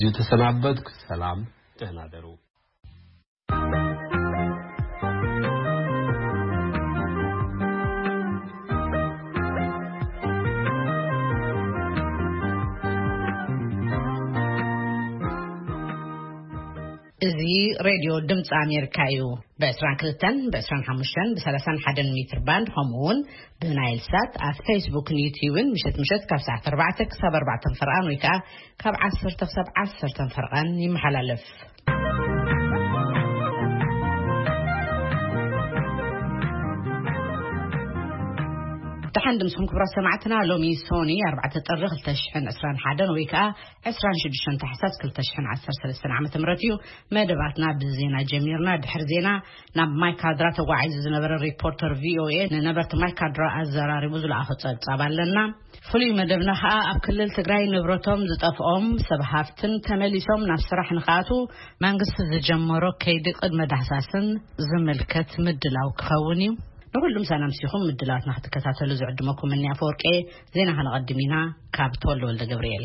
የተሰናበትኩ ሰላም ደህና ደሩ እዚ ሬድዮ ድምጽ አሜሪካ እዩ በ22 በ25 በ31 ሜትር ባንድ ሆምውን በናይል ሳት ኣብ ፌስቡክ ዩቲዩብን ምሽት ካብ ሰዓት 4 ክሳብ 4 ፍርቃን ወይ ከዓ ካብ 10 ክሳብ 10 ፍርቃን ይመሓላለፍ تحندم سكم كبر سمعتنا لومي سوني 4 طر 2021 ويكا 26 تحساس كل تشحن 10 سنة عام تمرتيو مدباتنا بالزينة جميرنا دحر زينة ناب مايكادرا توعيز زنبر الريبورتر VOA نبرت مايكادرا الزراري بزل أخذ صابالنا فلي مدبنا أب كل التجراي نبرتهم زتقفهم سبحافتن تمليسهم نفسرح نخاتو منقص زجمرو كيدق المدحساسن زملكت مدلاو كخوني نقولهم سلام سيخم مدلات نحت كتاتلو زعدمكم مني أفوركي زينا هنقدمينا كابتول ولد جبريل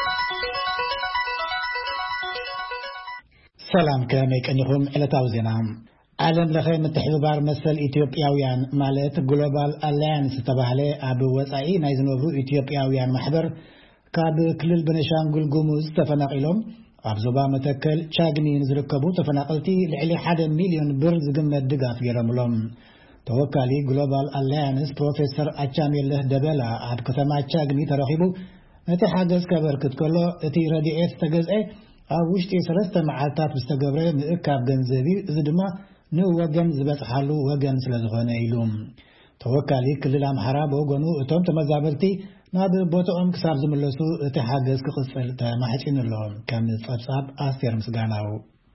سلام كاميك أنكم إلى تاوزينا عالم لخير متحدو بار مثل إثيوبياويان مالت جلوبال أليانس تبعلي أبو وسعي نايزنوفو إثيوبياويان محبر كاب كل البنشانجل جموز تفناقلهم أبزوبا متكل شاقنين زركبو تفناقلتي لعلي 1 مليون برز قمة دقاف يرملهم توكالي جلوبال أليانس بروفيسور أتشاميله دبلا عاد كتما تشاغني ترخيبو نتي حاجز كبركت كله اتي رديئت تجزئ اوشتي سلسته معالتات مستقبره مئكاب جنزبي زدما نو وجن زبط حالو وجن سلزغونه يلوم توكالي كل الامحرا بوغنو اتوم تمزابلتي ناب بوتوم كساب زملسو اتي حاجز كقصل تمحچين اللهم كم صبصاب آسير مسغاناو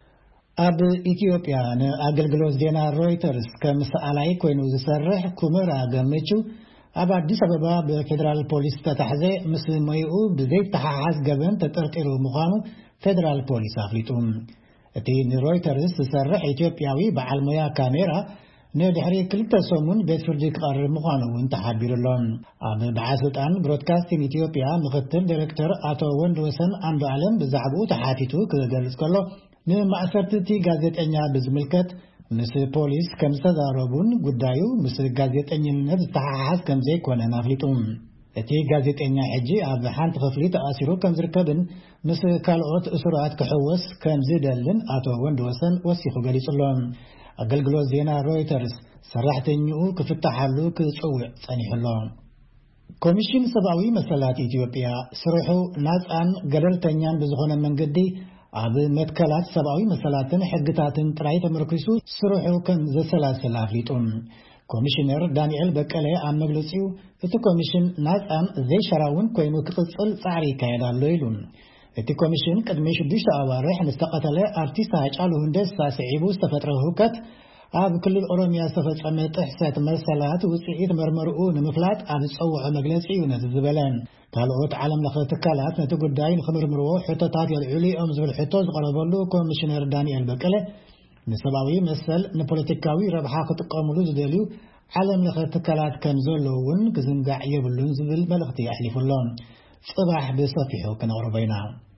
أب إثيوبيا أجلجلوز دينا رويترز كمسألة كوينو زسرح كمرة جمتشو أب أديس أبابا بفدرال بوليس تتحزي مثل ما يقول بزيت تحاز جبن تتركيرو مقامو فدرال بوليس أفليتهم تين رويترز تسرح إثيوبياوي بعلميا كاميرا ندحري كل تسمون بيت فرديك قرر مقامو انتحابير اللون أب بعثت عن برودكاستين إثيوبيا مغتب ديركتور أتو وندوسن عندو علم بزعبو تحاتيتو كذلك كله نمأسرتي غازيتانيا بزملكت مس بوليس كم تزاربون قدايو مس غازيتانيا نفس تحاز كم زي كون نافليتهم اتي غازيتانيا حجي اب حانت خفليت اسيرو كم زركبن مس كالوت اسرات كحوس كم زيدلن اتو وندوسن وسيخو غليصلون اغلغلو زينا رويترز سرحتنيو كفتحالو كصوع صنيحلون كوميشن سباوي مسالات إثيوبيا سرحو ناصان غللتنيان بزخونه منغدي أب متكلات سبعوي مسألة حقتاتن ترايت مركزو سرحو كم زسلاسل أفليتون كوميشنر دانيال بكالي عم مجلسيو اتو كوميشن ناس عم زي شراون كوينو كتصل صعري كايدا الليلون اتو كوميشن قدميش بديش أوارح مستقتلة ارتيسا هجعلو هندس ساسعيبو استفتره هوكت أب كل الأوروميا استفت عمت إحسات مسألات وسعيد مرمرؤو نمفلات أب تصوع مجلسيو نتزبلان قالوا عالم لخت كالات نتقول داين خمر مروح حتى تعطي العلي أمز بالحتوز قربلو كوميشنر دانيال بكله نسباوي مثل نبوليتيكاوي ربحا خط قاملوز داليو عالم لخت كالات كان زولون كزنقع يبلون زبل بلغتي أحلف اللون صباح بصفيحو كنغربينا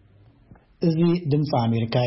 إذي دمص أمريكاي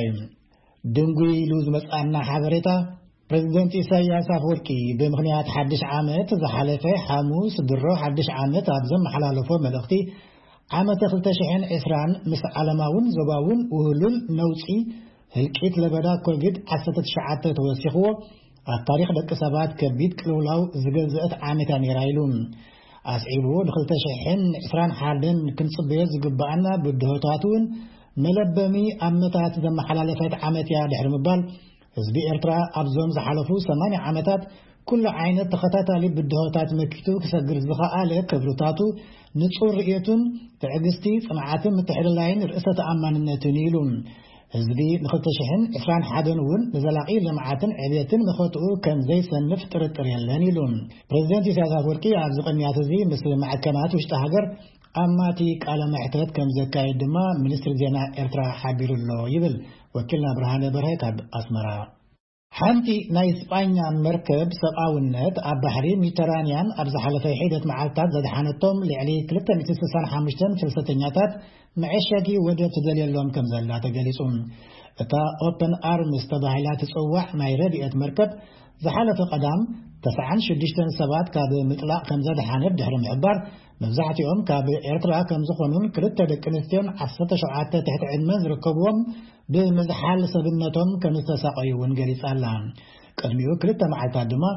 دنقوي لوز مسألنا حضرتا بريزيدنت إساياس أفوركي بمغنيات حدش عامت زحلفة حاموس درو حدش عامت أبزم حلالفو ملغتي عامت خلتشحن إسران مس علماون زباون وهلول نوصي هلكيت لبدا كوجد عسة شعات توسيخو التاريخ بكسبات كبيت كلولاو زجزات عامتان يرايلون أسعيبو خلتشحن إسران حالن كنصبيز قبعنا بدهوتاتون ملبمي أمتات زم حلالفات عامت يا دحر مبال حزب إرترا أبزوم زحلفو 8 عامتات كل عينة تخطاتالي بالدهوتات مكتو كسجر زخاء كبروتاتو نتصور رئيتون تعجستي صنعاتهم متحد اللاين رئيسة أمان النتونيلون حزبي نخلتشحن إفران حادن ون نزلاقي لمعاتن عبيتن نخطئو كم زي سنف تريالانيلون بريزيدنتي سياسة فوركي عبزقنيات زي مثل محكمات وشتهجر أماتيك على محتوى كم زكاية دما منستر زينا إرترا حبير الله يبل وكلنا برهان برهيت أسمرا حانتي ናይ ስጳኛ መርከብ ሰብኣውነት ኣብ ባሕሪ ሜዲተራንያን ኣብ ዝሓለፈ ሒደት መዓልታት ዘድሓነቶም ልዕሊ 265 ፍልሰተኛታት መዐሸጊ ወደብ ትደልየሎም ከም ዘላ ተገሊጹ። እታ ኦፕን ኣርምስ ተባሂላ ትጽዋዕ ናይ ረድኤት መርከብ ዝሓለፈ ቀዳም 96 ሰባት ካብ ምጥላቕ ከም ዘድሓነት ድሕሪ ምሕባር መብዛሕትኦም ካብ ኤርትራ ከም ዝኾኑን ክልተ ደቂ ኣንስትዮን 17 ትሕቲ ዕድመ ዝርከብዎም ብምዝሓል ሰብነቶም ከም ዝተሰቃዩን ገሊጻላ። ቅድሚኡ ክልተ መዓልታት ድማ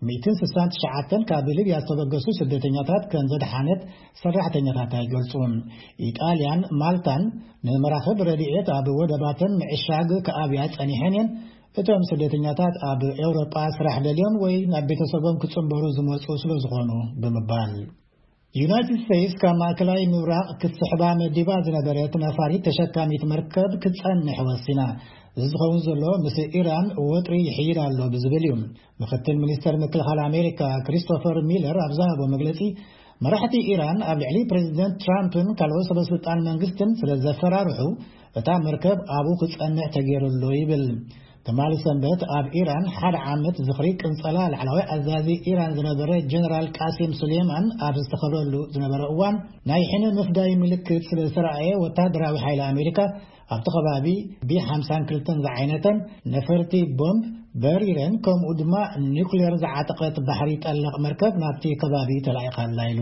169 ካብ ሊብያ ዝተበገሱ ስደተኛታት ከም ዘድሓነት ሰራሕተኛታት ይገልጹ። ኢጣልያን ማልታን ንመራኸብ ረድኤት ኣብ ወደባተን ምዕሻግ ከኣብያ ጸኒሐን እቶም ስደተኛታት ኣብ ኤውሮጳ ስራሕ ደልዮም ወይ ናብ ቤተሰቦም ክጽንበሩ ዝመጹ ስለ ዝኾኑ ብምባል ዩናይትድ ስቴትስ ካብ ማእከላይ ምብራቕ ክትስሕባ መዲባ ዝነበረት ነፋሪት ተሸካሚት መርከብ ክትጸንሕ ወሲና። እዚ ዝኸውን ዘሎ ምስ ኢራን ወጥሪ ይሕይድ ኣሎ ብዝብል እዩ። ምክትል ሚኒስተር ምክልኻል ኣሜሪካ ክሪስቶፈር ሚለር ኣብ ዝሃቦ መግለጺ መራሕቲ ኢራን ኣብ ልዕሊ ፕሬዚደንት ትራምፕን ካልኦት ሰበስልጣን መንግስትን ስለ ዘፈራርሑ እታ መርከብ ኣብኡ ክትጸንሕ ተገይሩሉ ይብል። ተማሊ ሰንበት ኣብ ኢራን ሓደ ዓመት ዝኽሪ ቅንጸላ ላዕለዋይ ኣዛዚ ኢራን ዝነበረ ጀነራል ቃሲም ሱሌማን ኣብ ዝተኸበረሉ ዝነበረ እዋን ናይ ሕነ ምፍዳይ ምልክት ስለ ዝተረኣየ ወታደራዊ ሓይሊ ኣሜሪካ ኣብቲ ከባቢ ቢ52 ዝዓይነተን ነፈርቲ ቦምብ በሪረን ከምኡ ድማ ኒውክሌር ዝዓጠቐት ባሕሪ ጠለቕ መርከብ ናብቲ ከባቢ ተላኢኻላ ኢሉ።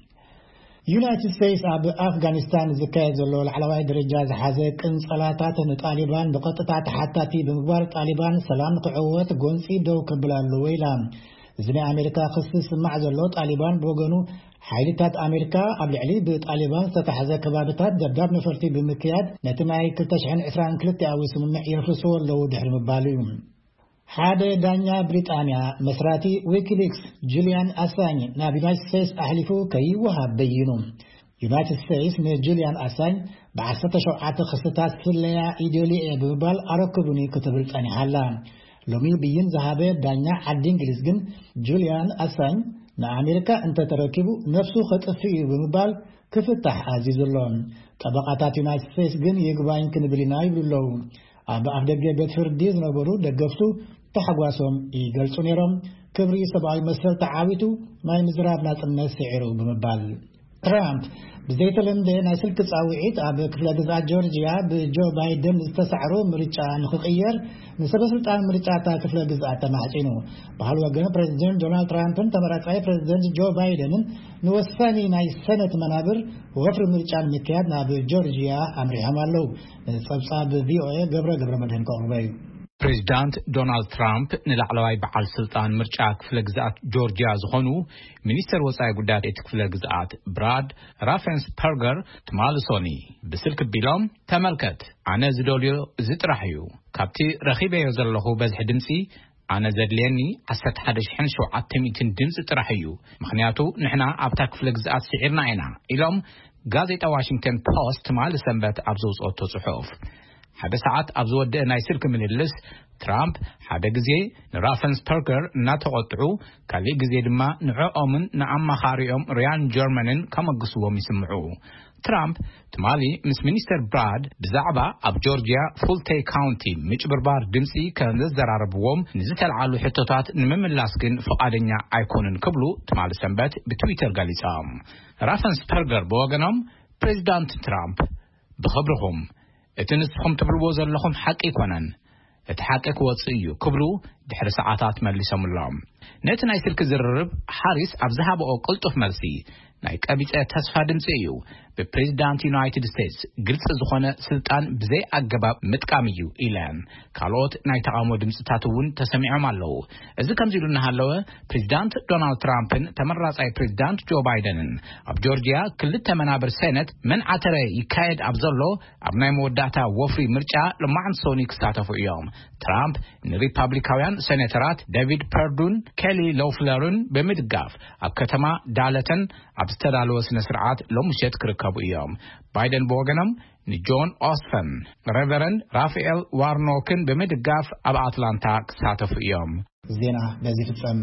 ዩናይትድ ስቴትስ ኣብ ኣፍጋኒስታን ዝካየድ ዘሎ ላዕለዋይ ደረጃ ዝሓዘ ቅንጸላታት ንጣሊባን ብቐጥታ ተሓታቲ ብምግባር ጣሊባን ሰላም ክዕወት ጎንፂ ደው ክብላሉ ኢላ። እዚ ናይ ኣሜሪካ ክሲ ስማዕ ዘሎ ጣሊባን ብወገኑ ሓይልታት ኣሜሪካ ኣብ ልዕሊ ብጣሊባን ዝተታሕዘ ከባቢታት ደብዳብ ነፈርቲ ብምክያድ ነቲ ናይ 2022 ኣዊ ስምምዕ የፍርስዎ ኣለዉ ድሕሪ ምባሉ እዩ። ሓደ ዳኛ ብሪጣንያ መስራቲ ዊኪሊክስ ጁሊያን ኣሳኝ ናብ ዩናይትድ ስቴትስ ኣሕሊፉ ከይወሃብ በይኑ። ዩናይትድ ስቴትስ ንጁሊያን ኣሳኝ ብ17 ክስታት ፍለያ ኢዴልየ ብምባል ኣረክቡኒ ክትብል ጸኒሓላ። ሎሚ ብይን ዝሃበ ዳኛ ዓዲ እንግሊዝ ግን ጁሊያን ኣሳኝ ንኣሜሪካ እንተተረኪቡ ነፍሱ ከጥፊ እዩ ብምባል ክፍታሕ ኣዚዙሎ። ጠበቃታት ዩናይትድ ስቴትስ ግን ይግባኝ ክንብል ኢና ይብሉለው። ኣብ ኣፍደገ ቤት ፍርዲ ዝነበሩ ደገፍቱ ተሓጓሶም ይገልጹ ነይሮም። ክብሪ ሰብኣዊ መሰል ተዓዊቱ ናይ ምዝራብ ናጽነት ስዒሩ ብምባል ትራምፕ ብዘይተለምደ ናይ ስልክ ጻውዒት ኣብ ክፍለ ግዝኣት ጆርጂያ ብጆ ባይደን ዝተሳዕሮ ምርጫ ንኽቕየር ንሰበስልጣን ምርጫታ ክፍለ ግዝኣት ተማሕፂኑ። ባህል ወገን ፕሬዚደንት ዶናልድ ትራምፕን ተመራጻይ ፕሬዚደንት ጆ ባይደንን ንወሳኒ ናይ ሰነት መናብር ወፍሪ ምርጫ ንምክያድ ናብ ጆርጂያ ኣምሪሖም ኣለዉ። ጸብጻብ ቪኦኤ ገብረ መድህን ከቕርበዩ ፕሬዚዳንት ዶናልድ ትራምፕ ንላዕለዋይ በዓል ስልጣን ምርጫ ክፍለ ግዝኣት ጆርጂያ ዝኾኑ ሚኒስተር ወጻኢ ጉዳያት እቲ ክፍለ ግዝኣት ብራድ ራፈንስፐርገር ትማልሶኒ ብስልክ ቢሎም ተመልከት ኣነ ዝደልዮ እዚ ጥራሕ እዩ ካብቲ ረኺበዮ ዘለኹ በዝሒ ድምፂ ኣነ ዘድልየኒ 11700 ድምፂ ጥራሕ እዩ ምክንያቱ ንሕና ኣብታ ክፍለ ግዝኣት ስዒርና ኢና ኢሎም ጋዜጣ ዋሽንግተን ፖስት ትማል ሰንበት ኣብ ዘውፅኦቶ ጽሑፍ ሓደ ሰዓት ኣብ ዝወድእ ናይ ስልክ ምልልስ ትራምፕ ሓደ ግዜ ንራፈንስፐርገር እናተቆጥዑ ካልእ ግዜ ድማ ንዕኦምን ንኣማኻሪኦም ሪያን ጀርመንን ከመግስዎም ይስምዑ። ትራምፕ ትማሊ ምስ ሚኒስተር ብራድ ብዛዕባ ኣብ ጆርጂያ ፉልቴይ ካውንቲ ምጭብርባር ድምፂ ከዘራረብዎም ንዝተለዓሉ ሕቶታት ንምምላስ ግን ፈቃደኛ ኣይኮኑን ክብሉ ትማሊ ሰንበት ብትዊተር ገሊፆም። ራፈንስፐርገር ብወገኖም ፕሬዚዳንት ትራምፕ ብኽብርኹም እቲ ንስኹም ትብልዎ ዘለኹም ሓቂ ይኮነን እቲ ሓቂ ክወፅእ እዩ ክብሉ ድሕሪ ሰዓታት መሊሶምሎም። ነቲ ናይ ስልክ ዝርርብ ሓሪስ ኣብ ዝሃበኦ ቅልጡፍ መልሲ ናይ ቀቢፀ ተስፋ ድምፂ እዩ ብፕሬዚዳንት ዩናይትድ ስቴትስ ግልጽ ዝኾነ ስልጣን ብዘይ ኣገባብ ምጥቃም እዩ ኢለን ካልኦት ናይ ተቃውሞ ድምፅታት እውን ተሰሚዖም ኣለዉ። እዚ ከምዚ ኢሉ እናሃለወ ፕሬዚዳንት ዶናልድ ትራምፕን ተመራጻይ ፕሬዚዳንት ጆ ባይደንን ኣብ ጆርጂያ ክልተ መናብር ሴነት መንዓተረ ይካየድ ኣብ ዘሎ ኣብ ናይ መወዳእታ ወፍሪ ምርጫ ሎማዓንሶኒ ክሳተፉ እዮም። ትራምፕ ንሪፓብሊካውያን ሴኔተራት ዴቪድ ፐርዱን ኬሊ ሎፍለርን ብምድጋፍ ኣብ ከተማ ዳለተን ኣብ ዝተዳለወ ስነ ስርዓት ሎምሸት ክርከቡ እዮም። ባይደን ብወገኖም ንጆን ኦስፈን ሬቨረንድ ራፋኤል ዋርኖክን ብምድጋፍ ኣብ ኣትላንታ ክሳተፉ እዮም። ዜና በዚህ ፍጻም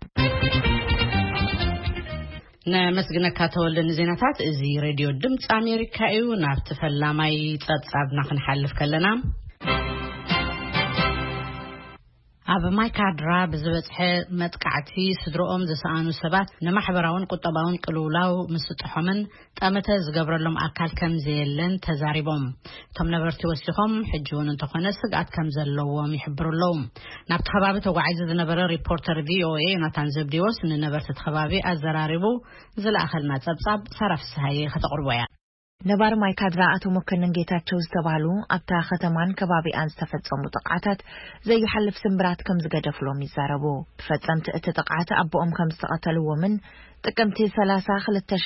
ነመስግነካ ተወልደን ዜናታት እዚ ሬድዮ ድምጽ ኣሜሪካ እዩ። ናብ ተፈላማይ ጸጻብና ክንሓልፍ ከለና ኣብ ማይካድራ ብዝበጽሐ መጥቃዕቲ ስድሮኦም ዝሰኣኑ ሰባት ንማሕበራውን ቁጠባውን ቅልውላው ምስጥሖምን ጠመተ ዝገብረሎም ኣካል ከም ዘየለን ተዛሪቦም እቶም ነበርቲ ወሲኾም ሕጂውን እንተኾነ ስግኣት ከም ዘለዎም ይሕብሩሎም ናብቲ ከባቢ ተጓዒዙ ዝነበረ ሪፖርተር VOA ዮናታን ዘብዲዎስ ንነበርቲ ከባቢ ኣዘራሪቡ ዝለኣኸልና ጸብጻብ ሰራፍስሃየ ከተቕርቦያ ነባር ማይካድራ አቶ መከነን ጌታቸው ዝተባሉ ኣብታ ከተማን ከባቢኣን ዝተፈጸሙ ጥቃዓታት ዘይሐልፍ ስምብራት ከም ዝገደፍሎም ይዛረቡ ፈጸምቲ እቲ ጥቃዓት ኣቦኦም ከም ዝተቀተልዎምን ጥቅምቲ 30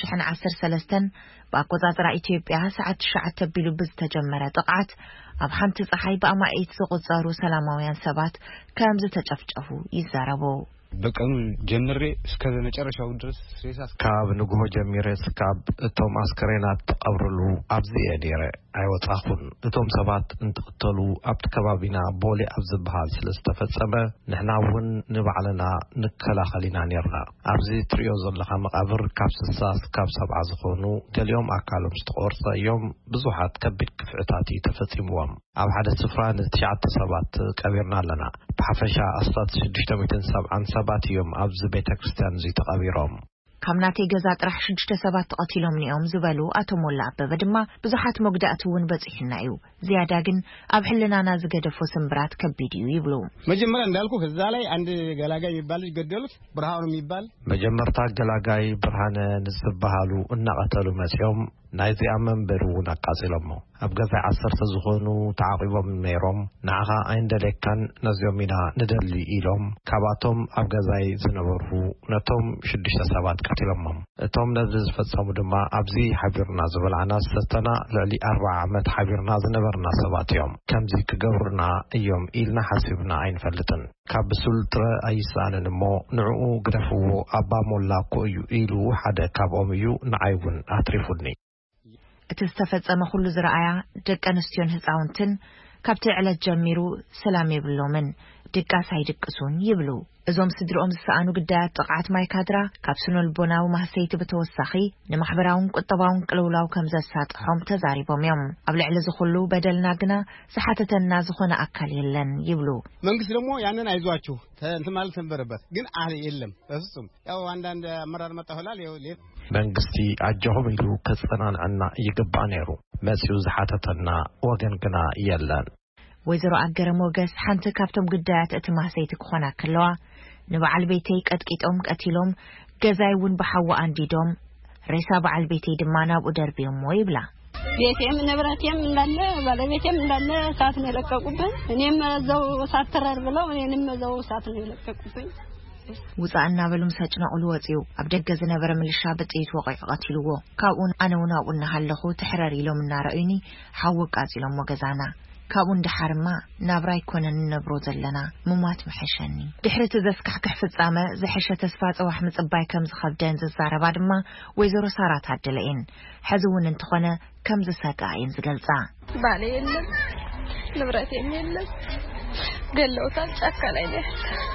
2013 በአቆጣጠራ ኢትዮጵያ ሰዓት 9 ቢሉ ብዝተጀመረ ጥቃዓት ኣብ ሓንቲ ፀሐይ በአማኢት ዝቁጸሩ ሰላማውያን ሰባት ከም ዝተጨፍጨፉ ይዛረቡ በቀኑ ጀምሬ እስከ መጨረሻው ድረስ ሬሳስ ካብ ንጉሆ ጀምሬ እስካብ እቶም አስከሬናት ተቀብሩሉ ኣብዚ የዲረ አይወጣኹን እቶም ሰባት እንትቅተሉ ኣብቲ ከባቢና ቦሌ ኣብ ዝበሃል ስለዝተፈጸመ ንሕናውን ንባዕልና ንከላኸሊና ነርና ኣብዚ ትሪዮ ዘለኻ መቃብር ካብ 60 ካብ 70 ዝኾኑ ገሊኦም ኣካሎም ዝተቆርጸ እዮም ብዙሓት ከቢድ ክፍዕታት ተፈጺሞም ኣብ ሓደ ስፍራ ንትሽዓተ ሰባት ቀቢርና ኣለና ብሓፈሻ ኣስታት 670 ሰባት እዮም ኣብዚ ቤተክርስትያን ዝተቀቢሮም ካምናቴ ገዛ ጥራሕ 6 ሰባት ተቀቲሎም ኒኦም ዝበሉ ኣቶ ሞላ አበበ ድማ ብዙሓት መግዳእቱውን በጽሕና እዩ ዝያዳ ግን ኣብ ሕልናና ዝገደፎ ስምብራት ከቢድ እዩ ይብሉ መጀመሪያ እንዳልኩ ከዛ ላይ አንድ ገላጋይ ይባል ይገደሉት ብርሃኑ ይባል መጀመርታ ገላጋይ ብርሃነ ንዝባሃሉ እናቀተሉ መጽኦም ናይዚኣ መንበሩን አቃጺሎሞ ኣብ ገዛ 10 ዝኾኑ ተዓቂቦም ነይሮም ናኻ ኣይንደለካን ነዚዮሚና ንደሊ ኢሎም ካባቶም ኣብ ገዛይ ዝነበሩ ነቶም 6 ሰባት ቀቲሎሞም እቶም ነዚ ዝፈጸሙ ድማ ኣብዚ ሓቢርና ዝበልዓና ሰተና ልዕሊ 40 ዓመት ሓቢርና ዝነበርና ሰባት እዮም ከምዚ ክገብሩና እዮም ኢልና ሓሲብና ኣይንፈልጥን ካብ ሱልጥረ ኣይሳንን እሞ ንዕኡ ግደፍዎ ኣባ ሞላ ኮ እዩ ኢሉ ሓደ ካብኦም እዩ ንዓይውን ኣትሪፉኒ እቲ ዝተፈጸመ ኩሉ ዝረኣያ ደቂ ኣንስትዮን ህፃውንትን ካብቲ ዕለት ጀሚሩ ሰላም ይብሎምን ድቃስ ኣይድቅሱን ይብሉ እዞም ስድሮኦም ዝሰኣኑ ግዳያት ጥቃዓት ማይካድራ ካብ ስነልቦናዊ ማህሰይቲ ብተወሳኺ ንማሕበራውን ቁጠባውን ቅልውላው ከም ዘሳጥሖም ተዛሪቦም እዮም ኣብ ልዕሊ ዝኹሉ በደልና ግና ሰሓተተና ዝኾነ ኣካል የለን ይብሉ መንግስት ደግሞ ያንን አይዟችሁ እንትን ተንበረበት ግን አለ የለም በፍጹም ያው አንዳንድ አመራር መጣሁላል ያው መንግስቲ አጀሁም ኢሉ ከጸናንዕና ይገባ ነይሩ መጽኡ ዝሓተተና ወገን ግና የለን ወይዘሮ አገረ ሞገስ ሓንቲ ካብቶም ግዳያት እቲ ማህሰይቲ ክኾና ከለዋ ንበዓል ቤተይ ቀጥቂጦም ቀቲሎም ገዛይውን በሓዋ አንዲዶም ሬሳ በዓል ቤተይ ድማ ናብኡ ደርቢዮሞ ይብላ ቤቴም ንብረቴም እንዳለ ባለቤቴም እንዳለ ሳት ነው ለቀቁብኝ እኔም ዘው ሳት ተራር ብለው እኔንም ዘው ሳት ነው ለቀቁብኝ ውጻእና በሉም ሰጭናቁሉ ወጽዩ ኣብ ደገ ዝነበረ ምልሻ በጥይት ወቂዕ ቀቲልዎ ካብኡን ኣነውናውና ሃለኹ ትሕረር ኢሎም እናረአዩኒ ሓውቅ ቃጺሎም ወገዛና ካብኡን ድሓርማ ናብራይ ኮነን ነብሮ ዘለና ምሟት መሐሸኒ ድሕረት ዘስካሕክሕ ፍጻመ ዝሕሸ ተስፋ ጽዋሕ ምጽባይ ከም ዝኸብደን ዝዛረባ ድማ ወይዘሮ ሳራት ኣደለይን ሕዝውን እንትኾነ ከም ዝሰቃይን ዝገልጻ ባለ የለም ንብረቴም የለም ገለውታል ጫካ ላይ ነው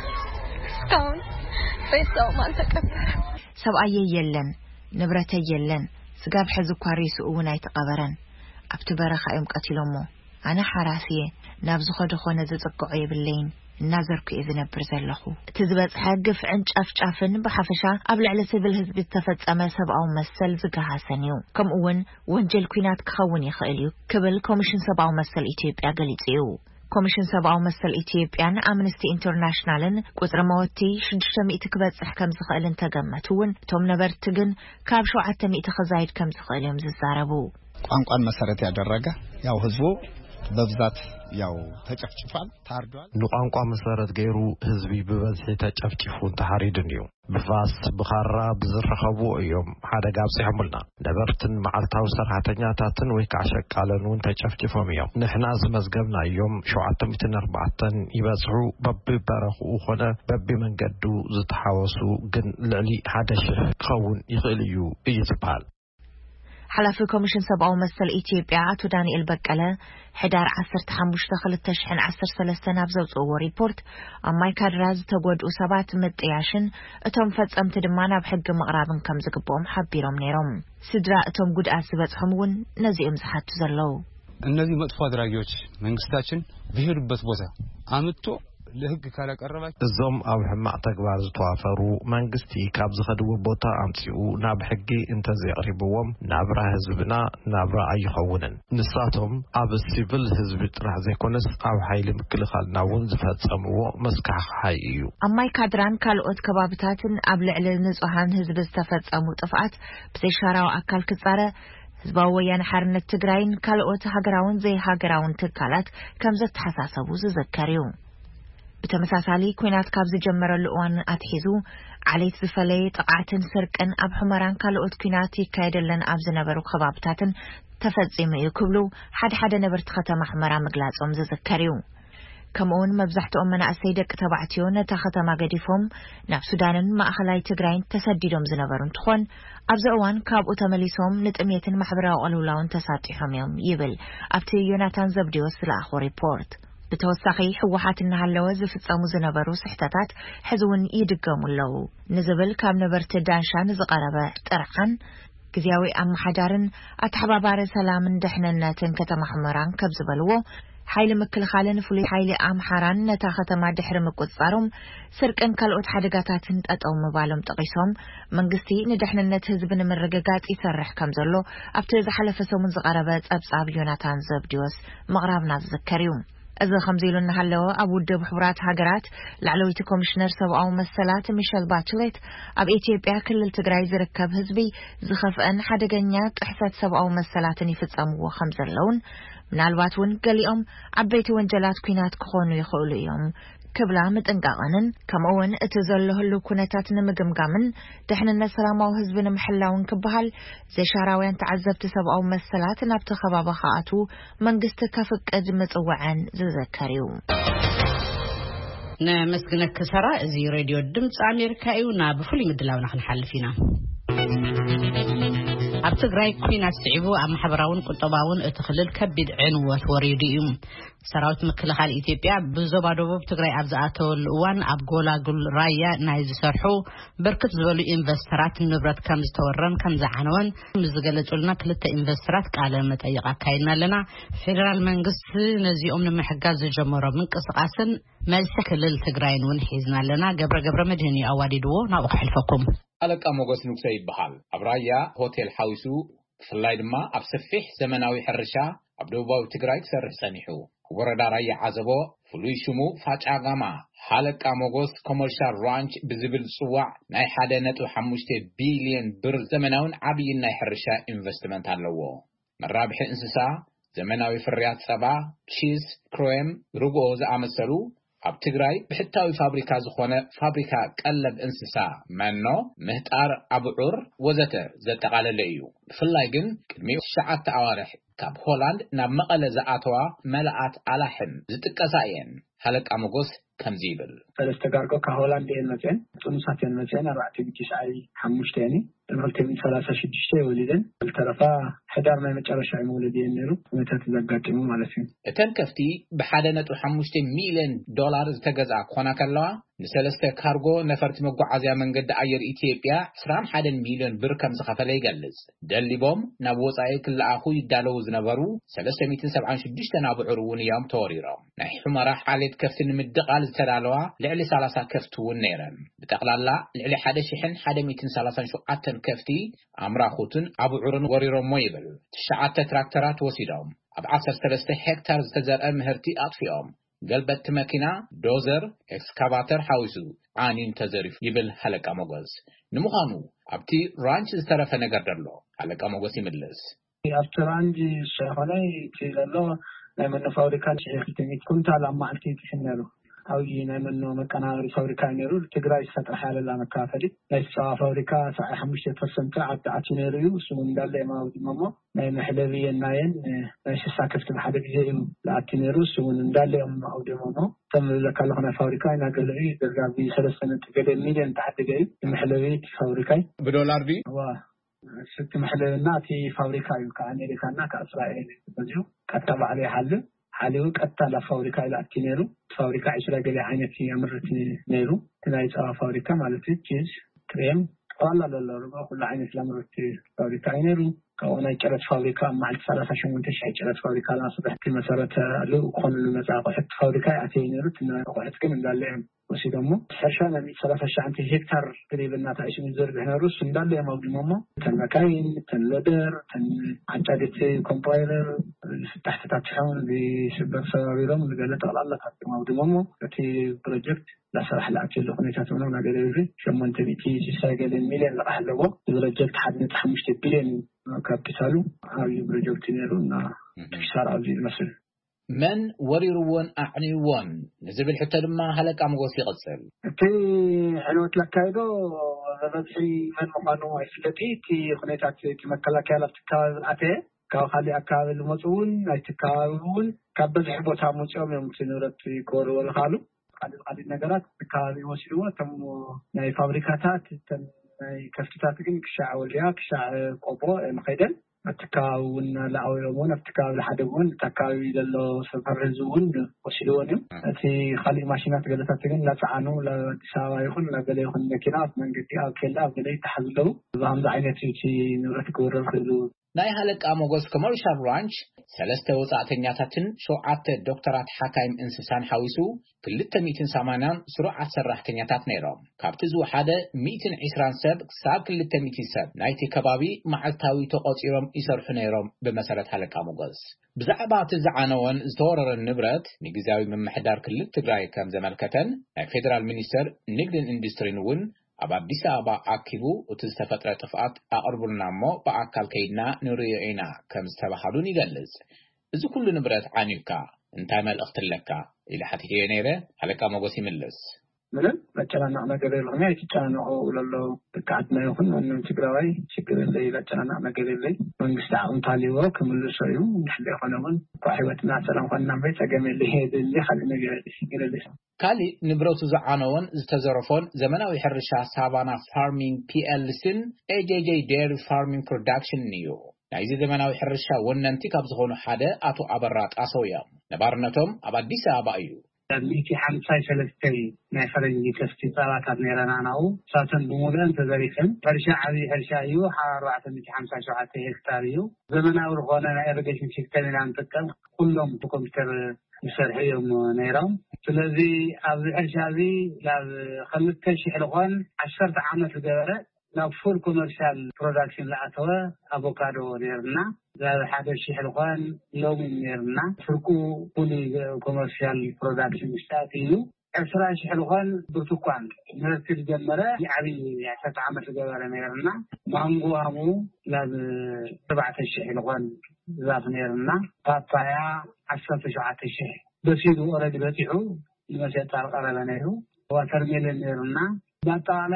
ታውን ሬሳው ማን ተቀበረ ሰብኣየ የለን ንብረተ የለን ስጋብ ሕዝ ኳሪሱ እውን ኣይተቀበረን ኣብቲ በረኻ እዮም ቀቲሎሞ ኣነ ሓራስየ ናብ ዝኸደ ኾነ ዝጽቅዖ ይብለይን እናዘርኩ ዝነብር ዘለኹ እቲ ዝበጽሐ ግፍዕን ጫፍጫፍን ብሓፈሻ ኣብ ልዕሊ ሲቪል ህዝቢ ተፈጸመ ሰብኣዊ መሰል ዝገሃሰን እዩ ከምኡውን ወንጀል ኩናት ክኸውን ይኽእል እዩ ክብል ኮሚሽን ሰብኣዊ መሰል ኢትዮጵያ ገሊጹ እዩ ኮሚሽን ሰብኣዊ መሰል ኢትዮጵያን ኣምነስቲ ኢንተርናሽናልን ቁጥሪ መወቲ 600 ክበጽሕ ከም ዝኽእልን ተገመቱውን እቶም ነበርቲ ግን ካብ 700 ክዛይድ ከም ዝኽእል እዮም ዝዛረቡ ቋንቋን መሰረት ያደረገ ያው ህዝቡ በብዛት ያው ተጨፍጭፏል ታርዷል ንቋንቋ መሰረት ገይሩ ህዝቢ በበዝሒ ተጨፍጭፉን ተሃሪድን እዩ ብፋስ ብኻራ ብዝረኸቡ እዮም ሓደጋ ኣብፅሖሙልና ነበርትን መዓልታዊ ሰራሕተኛታትን ወይ ከዓ ሸቃለኑን ተጨፍጭፎም እዮም ንሕና ዝመዝገብና እዮም 704 ይበጽሑ በቢበረኽኡ ኾነ በቢመንገዱ ዝተሓወሱ ግን ልዕሊ 1000 ክኸውን ይኽእል እዩ ዝባሃል ሓላፊ ኮሚሽን ሰብኣዊ መሰል ኢትዮጵያ አቶ ዳንኤል በቀለ ሕዳር 15 2013 ኣብ ዘውጽእዎ ሪፖርት ኣብ ማይካድራ ዝተጎድኡ ሰባት ምጥያሽን እቶም ፈጸምቲ ድማ ናብ ሕጊ ምቕራብን ከም ዝግብኦም ሓቢሮም ነይሮም ስድራ እቶም ጉድኣት ዝበጽሖም እውን ነዚኦም ዝሓቱ ዘለው እነዚህ መጥፎ አድራጊዎች መንግስታችን በሄዱበት ቦታ አምጥቶ ለህግ ካላቀረባች እዞም ኣብ ሕማቅ ተግባር ዝተዋፈሩ መንግስቲ ካብ ዝኸድዎ ቦታ ኣምፂኡ ናብ ሕጊ እንተዘይቕሪብዎም ናብራ ህዝብና ናብራ ኣይኸውንን ንሳቶም ኣብ ሲቪል ህዝቢ ጥራሕ ዘይኮነስ ኣብ ሓይሊ ምክልኻልና እውን ዝፈጸምዎ መስካሕካይ እዩ ኣብ ማይካድራን ካልኦት ከባቢታትን ኣብ ልዕሊ ንጹሃን ህዝቢ ዝተፈጸሙ ጥፍኣት ብዘይሻራዊ ኣካል ክጻረ ህዝባዊ ወያነ ሓርነት ትግራይን ካልኦት ሃገራውን ዘይሃገራውን ትካላት ከም ዘተሓሳሰቡ ዝዝከር እዩ بتمثالي كونات كابز جمرل وان أتحزو عليت زفلي طقعتن سرقن أب حمران كالوت كوناتي كايدلن أبز نبرو خبابتاتن تفزيم يكبلو حد نبرت ختم حمران مقلاص زذكريو كمون مبزحت أمنا أسيدك تبعتيون تختم قديفهم ناب سودانن ما أخلاي تقراين تسديدهم زنبرون تخون أبزعوان كاب أتمليسهم نتأميتن محبرا وقالولاون تساتيحهم يوم يبل أبتي يوناتان زبديو سلاخو ريبورت بتوسخي حوحات النهالوز في الصامو زنبرو سحتاتات حزون يدقامو اللو نزبل كام نبرت دانشان زقربة ترحن كزياوي أم حجارن أتحبابار سلامن دحنناتن كتمحمران كبزبلوو حيل مكل خالن فلي حيل أم حران نتاخت ما دحر مكوصارم سرقن كالوت حدقاتاتن أتأو مبالم تقيسهم منقستي ندحننات هزبن من رقاقات يسرح كمزلو أبتز حلفسو من زقربة أبصاب يوناتان زبديوس مغرابنا تذكريوم أذا خمزيلون هلو أبو الدب حبرات هاجرات لعلوية كومشنر سبعة ومسلات ميشيل باتشلت أب إثيوبيا كل التجراي زركب هزبي زخف أن حدا جنيات إحساس سبعة ومسلات نفتم وخمسة لون من الواتون قال يوم عبيت وانجلات كينات كخونو يخولو يوم كبلا متنقاغنن كمون اتزله اللو كونتاتنا مقمقامن دحنا السلامة وهزبنا محلاون كبهال زي شاراوين تعذبت سبعة ومسلات نابت خبابا خاعتو من قست كفك أزمت وعن زذكريو نمسكنك سراء زي راديو الدمت أمريكايو نابفولي مدلاونا خنحل فينا ኣብ ትግራይ ኩናት ስዒቡ ኣብ ማሕበራውን ቁጠባውን እትኽልል ከቢድ ዕንወት ወሪዱ እዩ ሰራዊት ምክልኻል ኢትዮጵያ ብዞባ ደቡብ ትግራይ ኣብ ዝኣተወሉ እዋን ኣብ ጎላጉል ራያ ናይ ዝሰርሑ ብርክት ዝበሉ ኢንቨስተራት ንብረት ከም ዝተወረን ከም ዝዓነወን ዝገለጹልና ክልተ ኢንቨስተራት ቃለ መጠይቅ ኣካይድና ኣለና ፌደራል መንግስቲ ነዚኦም ንምሕጋዝ ዝጀመሮ ምንቅስቃስን መልሲ ክልል ትግራይን እውን ሒዝና ኣለና ገብረ መድህን ኣዋዲድዎ ናብኡ ክሕልፈኩም አለቃ ሞገስ ንጉሴ ይበሃል አብራያ ሆቴል ሐውሱ ፍላይ ድማ ኣብ ሰፊሕ ዘመናዊ ሕርሻ ኣብ ደቡባዊ ትግራይ ክሰርሕ ጸኒሑ ወረዳ ራያ ዓዘቦ ፍሉይ ሽሙ ፋጫጋማ አለቃ ሞገስ ኮመርሻል ራንች ብዝብል ጽዋዕ ናይ 1.5 ቢልዮን ብር ዘመናውን ዓብይን ናይ ሕርሻ ኢንቨስትመንት ኣለዎ መራብሒ እንስሳ ዘመናዊ ፍርያት ጸባ ቺዝ ክሬም ርጎ ዝኣመሰሉ ኣብ ትግራይ ብሕታዊ ፋብሪካ ዝኾነ ፋብሪካ ቀለብ እንስሳ መኖ ምህጣር አብዑር ወዘተ ዘጠቃለለ እዩ ብፍላይ ግን ቅድሚ 9 ኣዋርሕ ካብ ሆላንድ ናብ መቐለ ዝኣተዋ መልኣት ኣላሕም ዝጥቀሳ እየን አለቃ ሞገስ ከምዚ ይብል ፈለስተጋርጎ ከሆላንድ የመፀን ጥኑሳት የመፀን 4.5 2036 ወሊደን ተረፋ ሕዳር ናይ መጨረሻ መውለድ የነሩ መተት ዘጋጥሙ ማለት ነው እተን ከፍቲ ብ1.5 ሚሊዮን ዶላር ዝተገዛ ኮና ከለዋ ንሰለስተ ካርጎ ነፈርቲ መጓዓዝያ መንገዲ ኣየር ኢትዮጵያ 21 ሚሊዮን ብር ከም ዝኸፈለ ይገልጽ ደሊቦም ናብ ወጻኢ ክለኣኹ ይዳለው ዝነበሩ 376 ናብዑር እውን እዮም ተወሪሮም ናይ ሕመራ ሓሌት ከፍቲ ንምድቃል ዝተዳለዋ ልዕሊ 30 ከፍቲ እውን ነይረን ብጠቕላላ ልዕሊ 1137 ከፍቲ ኣምራኹትን አብዑርን ወሪሮም ይብል 9 ትራክተራት ወሲዶም ኣብ 13 ሄክታር ዝተዘርአ ምህርቲ ኣጥፊኦም ገልበት መኪና ዶዘር ኤክስካቫተር ሐውሱ አኒን ተዘሪፍ ይብል አለቃ ሞገስ ንምዃኑ ኣብቲ ራንች ዝተረፈ ነገር ደሎ አለቃ ሞገስ ይመልስ ኣብቲ ራንች ሸኾላይ ትዘሎ ናይ መኖ ፋብሪካ ሽሕክትሚት ኩንታል ኣማዕልቲ ትሕነሩ أو جينا منه مكان الفابريكا نيرو تجري فترة حال الله مكافدي ليس فابريكا صحيح مش تفصلت عتنيريو سمون دال ما ودي ماما محلبي الناين ليش ساكفت بحدك زي العتنيرو سمون دال ما ودي ماما تم لك الله هنا فابريكا ناقلي درجة بي 3 سنة تقدر مليون تحت جاي محلبي فابريكا بدولار بي ست محلبنا في فابريكا كأمريكا كإسرائيل بزيو كتب عليه حل حاليو قطع فابريكا الى اتينيرو فابريكا 20 جلي عينت يمرت نيرو تنايص فابريكا مالتي تشيز كريم والله لا كل عين إسلام فابريكا ينيرو كون يجرت فابريكا مع الثلاثة شو منتش يجرت فابريكا لا صبح في مسارة لو كون المساق حتى فابريكا أتينيرو تنا قعدت كم دالهم وسيدمو حرشنا من ثلاثة عن هكتار قريب الناتج من زرق هنا روس من دالهم أو بالماما تنمكاين تنلودر تن عجادة كومبايلر تحت تحون بسبب سوابيرهم اللي قالت على الله تحت أو بالماما في بروجكت لا صراحة لا أكيد لخوني تاتونا ما قدروا شو من تبيتي ساقل المليون راح لو بروجكت حد نتحمش تبين كابيتالو هاي بروجكت نيرونا صار على المسؤول من وريروون أعنيوون نزبل حتى لما هلك عم قصي قصل تي حلوت لك كايدو بدحي من مقانو إفلتي تي خنيتات كمكلا كالا تكاوي الأتي كاو خالي أكاوي المسؤول أي تكاويون كابز حبوتا موسيوم يوم تنورت كورو والخالو قادي نجارات تكاوي وسيلوا تم ناي فابريكاتات تم ناي كفتات كن كشاع وليا كشاع قبو مخيدل التكاون لعويمون التكاون لحدون تكاوي للو سفرزون وسيلونهم في خالي ماشينات قلتات كن لا تعانو لا تساوي يخون لا قلي يخون مكينات من قدي أو كلا قلي تحللوا بهم عينة تي نورت كورو خلو ناي هلك أموغوس كوميرشال رانش سلسته وصعتنياتاتن شوعات دكتورات حكايم انسسان حاويسو كلتا 280 سرعة سرحتنياتات نيروم كابتزو حدا 220 سب ساب كلتا 200 سب نايتي كبابي معلتاوي تقاطيرهم يسرحو نيروم بمسارة هلك أموغوس بزعبات الزعانوان زدورر النبرات نجزاوي من محدار كلتا تقراي كام زمالكتن فيدرال مينيستر نقدن اندستري نون أبا بيسابا عاكبو وتستفترة تفقات أقربنا مو بأكال كيدنا نريعنا كم استبحالون يغلز إذا كل نبرات عنيكا انتعمل أختلكا إلى حتى ينيرة هلكا موغسي ملس ملن لجلنا نقري الغنية كتانا أولا لو بكعدنا يخن وأنه تقراوي شكر اللي لجلنا نقري اللي ونقستعون طاليوه كمل سويو ونحلي خنوان قاحوتنا سلام خنا بيت أقامي اللي هيد اللي خلينا نقري اللي كالي نبروتو زعانوان زتزرفون زمناوي حرشا سابانا فارمينج PLSن AJJ Dairy Farming Production نيو نايزي زمناوي حرشا وننتي كابزغونو حدا أتو عبرات أسويا نبارنتهم أباديسا أبايو ميتي حمساي سلستي نافرنجي تفتي طلعت نيرنا ناو ساتن بمودن تزريفن فرشا عبي هرشايو حارات ميتي حمساي شعاتي هكتاريو زمناوي رغونا إيرجيشن شكتاني لانتكم كلهم بكمبيوتر يسرحيهم نيرهم سلذي أبي هرشاوي لا خلتك شي حلوان 10 عامات الجوارة لا فول كوميرشال برودكشن لأتوا أفوكادو نيرنا لا حدا شي حلوان لوم نيرنا فرقو فولي كوميرشال برودكشن مشتاقينو 10 شي حلوان برتقال نرتب جمرة يعبي 10 عامات الجوارة نيرنا مانغو همو لا 7 شي حلوان ذات نيرنا بابايا 10 شي بسيدو أرد بتيعو المسيط القرب نيرو وترميل نيرنا بطالة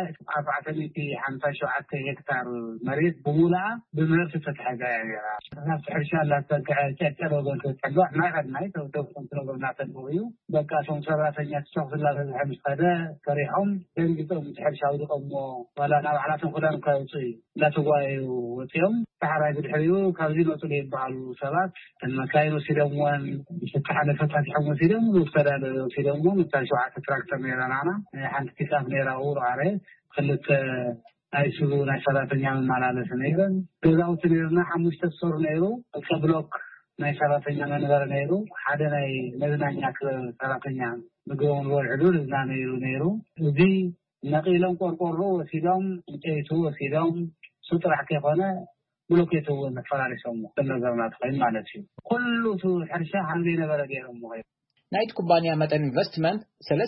450 هكتار مريض بمولا بمرس تتحقق ناس حرشان لا تتعلق وتتحقق ما يغد نايت ودوفهم تلقوا نعتنبوهيو بقى سون سراتنيات شخص الله الحمس هذا كريحهم ينجدهم تحرشا ودقموا ولا نوعلاتهم خلان كاوصي لا تقوي وطيهم تحراج الحريو كاوزين وطلي بعض سبات المكاين وسيدموان يشتحنا فتحة حمو سيدم وفترة سيدموان وتشوعات تراكتر ميرانانا حانت كتاب نيراو عارف خلت أي سلون أي سلطة يعمل على سنيرن بيزاو تنيرنا حمشت الصور نيرو الكبلوك ناي سلطة يعمل نبر نيرو حدا ناي مدنا يأكل سلطة يعمل نقوم نورعدو لزنا نيرو دي نقيلهم قرقرو وسيلهم انتهيتو وسيلهم سطرح كيفانا بلوكيتو ونفراري سومو بالنظرنا تقيم معناتي كله حرشا حملين برديهم مغير نايت كومبانيا متن انفستمنت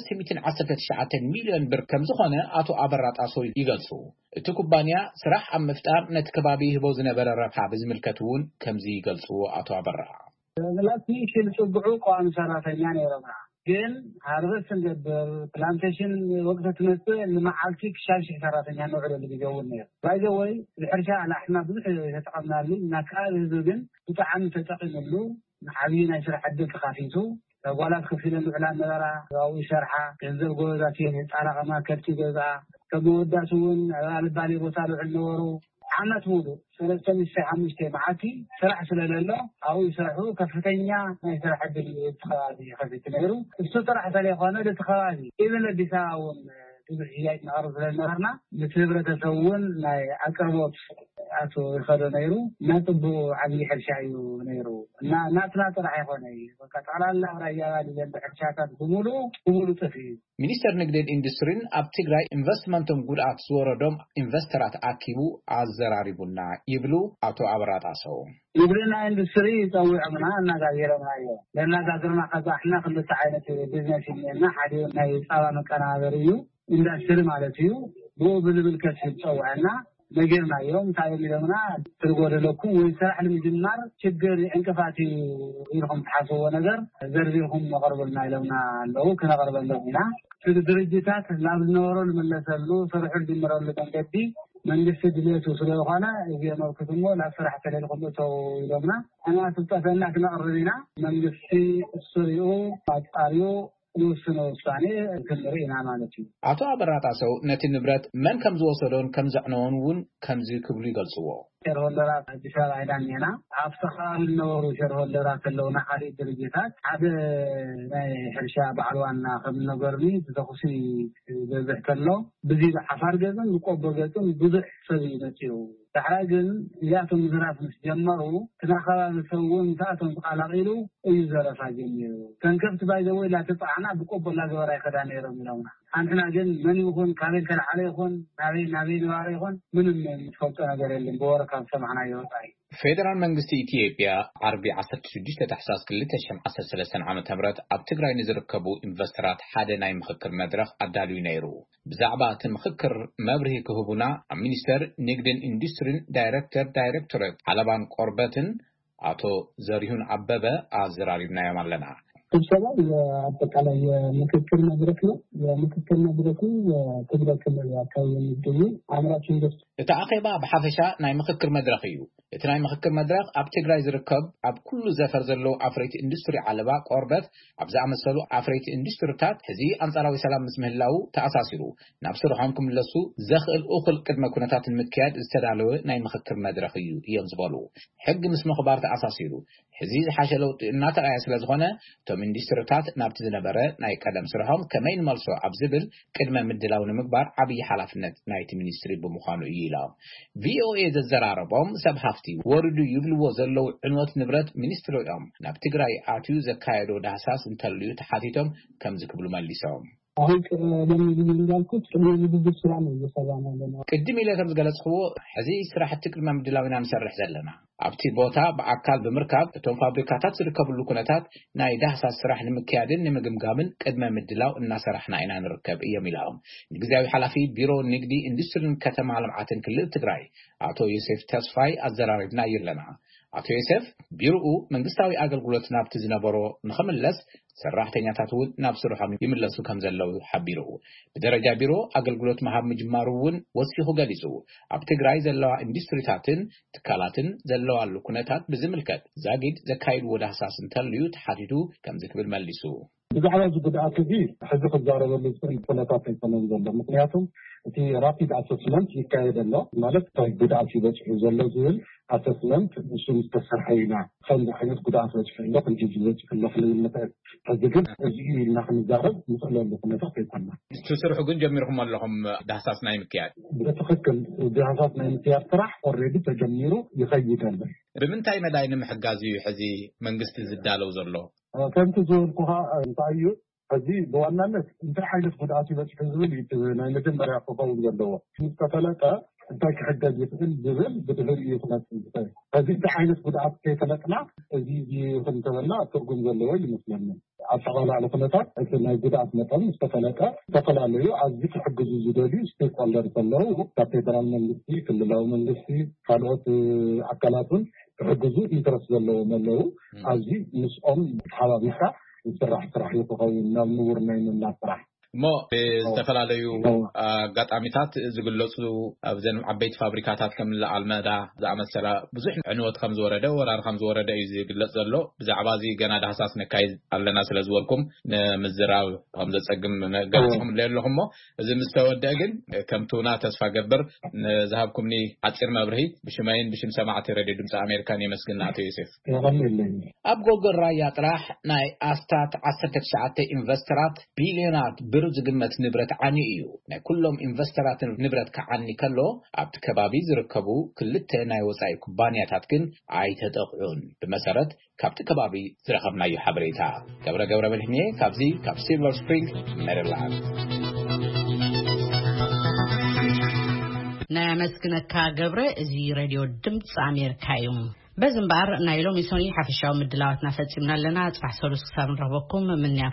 319 مليون بر كم زخونه أتو عبرات أسوي يغلصو اتو كومبانيا سراح عم مفتار نتكبابي هبو زنبر الرفع بزملكتون كم زي يغلصو أتو عبرا لا تيشي لسبعو قوام سراتين يعني رمع جن هاربس نجبر بلانتيشن وقت تنسي اللي معالكي كشاشي سراتين يعني نوعي اللي بيجوون نير بايزا وي الحرشاء على احنا بزح يتقمنا لي ناكال هزوجن وطعام تتقن له محابينا يسرح حدك خافيتو ولا تخفي لنا على نظرة أو شرحة ينزل جوزا فيه على ما كرتي جوزا كمودة سون على البالي بوصلوا النورو عنا تمودو سلسلة الساعة مجتمعاتي شرح سلالة أو يشرحوا كفتنيا ما يشرح التخاذي خفيت نيرو السطر حتى ليخوانا التخاذي إذا اللي بيساون بزحيات نعرض للنهرنا لتبرة تسوون لا أقربوت أتو يخدو نيرو نطبو عبي حرشايو نيرو ناتنا طرح يخوني وقت على الله رأيها لجنب حرشاكات بمولو تفيد ሚኒስተር ንግድን ኢንዱስትሪን ኣብ ትግራይ ኢንቨስትመንቶም ጉድኣት ዝወረዶም ኢንቨስተራት ኣኪቡ ኣዘራሪቡና ይብሉ ኣቶ አብራጣሰው ንግድና ኢንዱስትሪ ፀውዕና እናጋገርና እዩ ለናጋገርና ከዛሕና ክልተ ዓይነት ቢዝነስ እና ሓደ ናይ ፃባ መቀናበር እዩ ኢንዱስትሪ ማለት እዩ ብብል ከስብ ፀውዕና ነገርና እዮም ታይሚለምና ትርጎደለኩም ወይ ስራሕ ለምጅማር ችግር እንቅፋት ይልኩም ተሓስቦ ነገር ዘርቢኩም መቅረብና ይለምና አለው ከነቀርበለውና ድርጅታት ላብነወሮ ለመለሰሉ ስራሕ ዲምራሉ መንገዲ መንግስት ድሌቱ ስለሆነ የመርኩትሞ ለስራሕ ተለልኩምተው ይለምና እና ተጣፈና ከነቀርብና መንግስት ሱሪኡ አጣሪው ንስኖ ውሳኔ ክምሪና ማለት እዩ አቶ አበራጣሰው ነቲ ንብረት መን ከም ዝወሰዶን ከም ዘዕነውን ከምዚ ክብሉ ይገልጽዎ ሸርሆልደራት አዲሻራ አይዳኝና አፍተኻል ነወሩ ሸርሆልደራት ለውና ሓደ ድርጅታት ሓደ ናይ ሕርሻ ባዕልዋና ከም ነገርኒ ተተኹሲ በዝሕ ከሎ ብዚ ሓፋር ገዝን ቆቦ ገዝን ብዙሕ ሰብ ይመጽዩ ተሓራግን ያቶም ዝራፍ ምስ ጀመሩ ተናኸባቢ ሰውን ታቶም ተቃላቂሉ እዩ ዘረፋ ጀሚሩ ከንከብት ባይዘወይ ላተጣዕና ብቆቦላ ገበራ ይከዳ ነይሮም ይለውና አንተና ግን ምን ይሁን ካበል ከልዓለ ይሁን ናበይ ንዋረ ይሁን ምንም ተፈልጦ ነገር የለም በወረካ ሰማዕና ይወጣይ ፌደራል መንግስቲ ኢትዮጵያ ዓርቢ 16 ታሕሳስ 2013 ዓመተ ምህረት ኣብ ትግራይ ንዝርከቡ ኢንቨስተራት ሓደ ናይ ምክክር መድረኽ ኣዳልዩ ነይሩ ብዛዕባ እቲ ምክክር መብርሂ ክህቡና ኣብ ሚኒስተር ንግድን ኢንዱስትሪን ዳይሬክቶሬት ዓለባን ቆርበትን አቶ ዘሪሁን አበበ አዘራሪብናዮም ኣለና ስብሰባው የአጠቃላይ የምክክር መድረክ ነው የምክክር መድረኩ የትግራይ ክልል አካባቢ የሚገኙ አምራች ኢንዱስትሪ ተአኺባ በሐፈሻ ናይ ምክክር መድረክ እዩ እቲ ናይ ምክክር መድረክ ኣብ ትግራይ ዝርከብ ኣብ ኩሉ ዘፈር ዘሎ አፍሬት ኢንዱስትሪ ዓለባ ቆርበት ኣብ ዝኣመሰሉ አፍሬት ኢንዱስትሪታት ሕዚ አንጻራዊ ሰላም ምስ ምህላው ተኣሳሲሩ ናብ ስርሖም ክምለሱ ዘኽእል እኹል ቅድመ ኩነታት ምክያድ ዝተዳለወ ናይ ምክክር መድረክ እዩ እዮም ዝበሉ ሕጊ ምስ ምኽባር ተኣሳሲሩ ሕዚ ዝሓሸ ለውጢ እናተረኣየ ስለዝኾነ ቶም ኢንዱስትሪታት ናብቲ ዝነበረ ናይ ቀደም ስርሖም ከመይ ንመልሶ ኣብ ዝብል ቅድመ ምድላው ንምግባር ዓብይ ሓላፍነት ናይቲ ሚኒስትሪ ብምዃኑ እዩ ኢሎም ቪኦኤ ዘዘራረቦም ሰብ ሃፍቲ ወርዱ ይብልዎ ዘለው ዕንወት ንብረት ሚኒስትሪኦም ናብ ትግራይ ኣትዩ ዘካየዶ ዳህሳስ እንተልዩ ተሓቲቶም ከም ዝክብሉ መሊሶም አሁን ለምን እንዳልኩት ለምን ስራ ነው እየሰራን ያለነው ቅድም ኢለከም ዝገለጽኽዎ ሕዚ ስራሕቲ ቅድመ ምድላውና ንሰርሕ ዘለና ኣብቲ ቦታ በአካል በመርከብ እቶም ፋብሪካታት ዝርከብሉ ኩነታት ናይ ዳህሳስ ስራሕ ንምክያድን ንምግምጋምን ቅድመ ምድላው እናሰራሕና ኢና ንርከብ እዮም ኢሎም ንግዚያዊ ሓላፊ ቢሮ ንግዲ ኢንዱስትሪን ከተማ ልምዓትን ክልል ትግራይ አቶ ዮሴፍ ተስፋይ አዘራሪብና ይርለና አቶ ዮሴፍ ቢሮኡ መንግስታዊ አገልግሎት ናብቲ ዝነበሮ ንኸመለስ ሰራሕተኛታት እውን ናብ ስርሖም ይምለሱ ከም ዘለው ሓቢሩ በደረጃ ቢሮ አገልግሎት መሃብ ምጅማሩውን ወሲኹ ገሊጹ ኣብ ትግራይ ዘለዋ ኢንዱስትሪታትን ትካላትን ዘለዋሉ ኩነታት ብዝምልከት ዛጊድ ዘካይድዎ ዳህሳስ እንተልዩ ተሓቲቱ ከም ዝክብል መሊሱ ብዛዕባ ጉድኣት እዚ ሕዚ ክዛረበሉ ዝኽእል ኩነታት ኣይኮነን ዘሎ ምክንያቱም እቲ ራፒድ አሰስመንት ይካየደሎ ማለት እንታይ ጉድኣት ይበፅሑ ዘሎ ዝብል አሰስመንት ንሱ ዝተሰርሐ ኢና ከምዚ ዓይነት ጉድኣት በፅሑ ኣሎ ክንጂ ዝበፅሑ ኣሎ ክንብል ንኽእል ሕዚ ግን እዚ ኢልና ክንዛረብ ንኽእለሉ ኩነታት ኣይኮነን ትስርሑ ግን ጀሚርኩም ኣለኹም ዳህሳስ ናይ ምክያድ ብትክክል ዳህሳስ ናይ ምክያድ ስራሕ ኦልሬዲ ተጀሚሩ ይኸይድ ኣሎ ብምንታይ መዳይ ንምሕጋዝ እዩ ሕዚ መንግስቲ ዝዳለው ዘሎ ከምቲ ዝብልኩኻ እንታይ እዩ ሕዚ ብዋናነት እንታይ ዓይነት ጉድኣት ይበፅሑ ዝብል ናይ መጀመርያ ክኸውን ዘለዎ ዝተፈለጠ እንታይ ክሕገዝ ይኽእል ዝብል ብድሕሪኡ ክመፅእ ይኽእል ሕዚ እንታይ ዓይነት ጉድኣት ከይፈለጥና እዚ ክንተበልና ትርጉም ዘለዎ ይመስለኒ ኣብ ዝተፈላለዩ ኩነታት እቲ ናይ ጉድኣት መጠን ዝተፈለጠ ዝተፈላለዩ ኣዝዩ ክሕግዙ ዝደልዩ ስቴክሆልደር ዘለዉ ካብ ፌደራል መንግስቲ ክልላዊ መንግስቲ ካልኦት ኣካላትን ክሕግዙ ኢንተረስት ዘለዎም ኣለዉ ኣብዚ ምስኦም ተሓባቢርካ ስራሕ ይኽኸውን ናብ ንቡር ናይ ምምላእ ስራሕ ሞ ዝተፈላለዩ አጋጣሚታት ዝግለጹ ኣብዘን ዓበይቲ ፋብሪካታት ከም አልመዳ ዝኣመሰላ ብዙሕ ዕንወት ከም ዝወረደ ወራር ከም ዝወረደ እዩ ዝግለጽ ዘሎ ብዛዕባ እዚ ገና ዳህሳስ ነካይድ ኣለና ስለዝወልኩም ንምዝራብ ከም ዘጸግም ገልጽኩም ለለኹም ሞ እዚ ምስተወደአ ግን ከምቱና ተስፋ ገብር ዝሃብኩምኒ ዓጭር መብርሂ ብሽመይን ብሽም ሰማዕቲ ሬድዮ ድምፂ ኣሜሪካን የመስግን አቶ ዮሴፍ ኣብ ጎጎል ራያ ጥራሕ ናይ ኣስታት 19 ኢንቨስተራት ቢልዮናት ክነብር ዝግመት ንብረት ዓኒ እዩ ናይ ኩሎም ኢንቨስተራት ንብረት ከዓኒ ከሎ ኣብቲ ከባቢ ዝርከቡ ክልተ ናይ ወፃኢ ኩባንያታት ግን ኣይተጠቕዑን ብመሰረት ካብቲ ከባቢ ዝረኸብናዮ ሓበሬታ ገብረ መልሕኔ ካብዚ ካብ ሲልቨር ስፕሪንግ ሜሪላንድ ናይ መስክነካ ገብረ እዚ ሬድዮ ድምጽ ኣሜሪካ እዩ በዝምባር ናይ ሎሚ ሶኒ ሓፈሻዊ ምድላዋትና ፈጺምና ኣለና ጽባሕ ሰሉስ ክሳብ ንረኽበኩም ምንያ